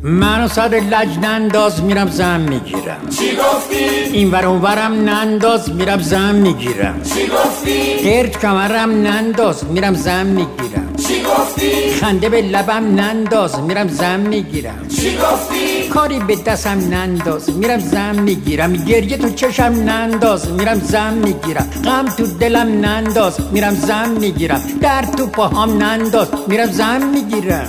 منو صد لج ننداز میرم زن میگیرم. چی گفتی؟ این ور اون ورم ننداز میرم زن میگیرم. چی گفتی؟ گرد کمرم ننداز میرم زن میگیرم. چی گفتی؟ خنده به لبم ننداز میرم زن میگیرم. چی گفتی؟ کاری به دستم ننداز میرم زن میگیرم. گریه تو چشم ننداز میرم زن میگیرم. غم تو دلم ننداز میرم زن میگیرم. درد تو پاهام ننداز میرم زن میگیرم.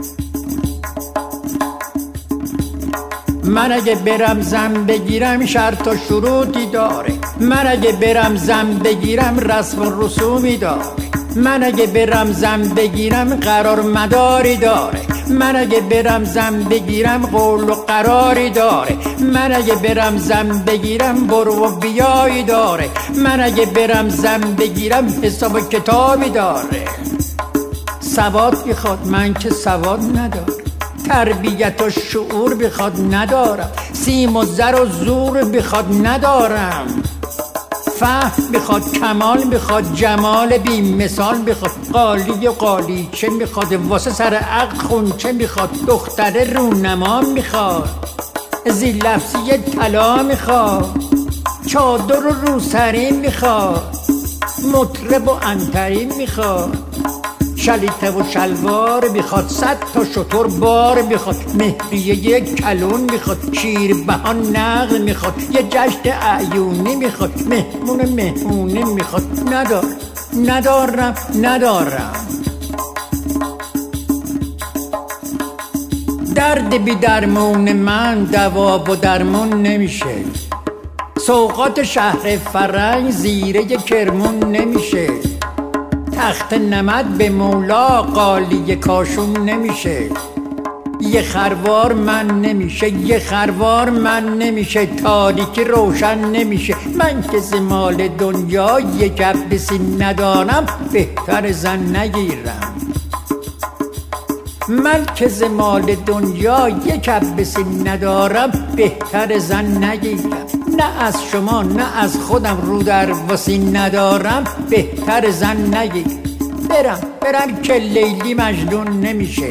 من اگه برم زن بگیرم شرط و شروطی داره. من اگه برم زن بگیرم رسم و رسومی داره. من اگه برم زن بگیرم قرار مداری داره. من اگه برم زن بگیرم قول و قراری داره. من اگه برم زن بگیرم برو و بیایی داره. من اگه برم زن بگیرم حساب و کتابی داره. سواد بخواد من که سواد ندارم. تربیت و شعور بخواد ندارم. سیم و زر و زور بخواد ندارم. فهم بخواد کمال بخواد جمال بی مثال بخواد. قالی و قالیچه بخواد واسه سر عقد خونچه بخواد. دختر رونما میخواد زی لفظی طلا میخواد. چادر و روسری میخواد. مطرب و انتری میخواد. شلیته و شلوار میخواد. 100 تا شتر بار میخواد. مهریه یک کلون میخواد. شیر بهان نقل میخواد. یه جشن اعیونی میخواد. مهمونه میخواد. ندارم. درد بی درمون من دوا و درمون نمیشه. سوغات شهر فرنگ زیره کرمون نمیشه. تخت نمد به مولا قالی کاشون نمیشه. یه خروار من نمیشه. یه خروار من نمیشه. تاریکی روشن نمیشه. من که زمال دنیا یه کبسی ندارم بهتر زن نگیرم. من که زمال دنیا یه کبسی برم بهتر زن نگیرم. نه از شما نه از خودم رو در واسی ندارم بهتر زن نگیرم. برم که لیلی مجنون نمیشه.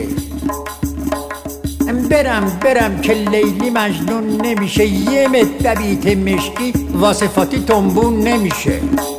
برم که لیلی مجنون نمیشه. یه مدبیت مشکی واسه فاتی تنبون نمیشه.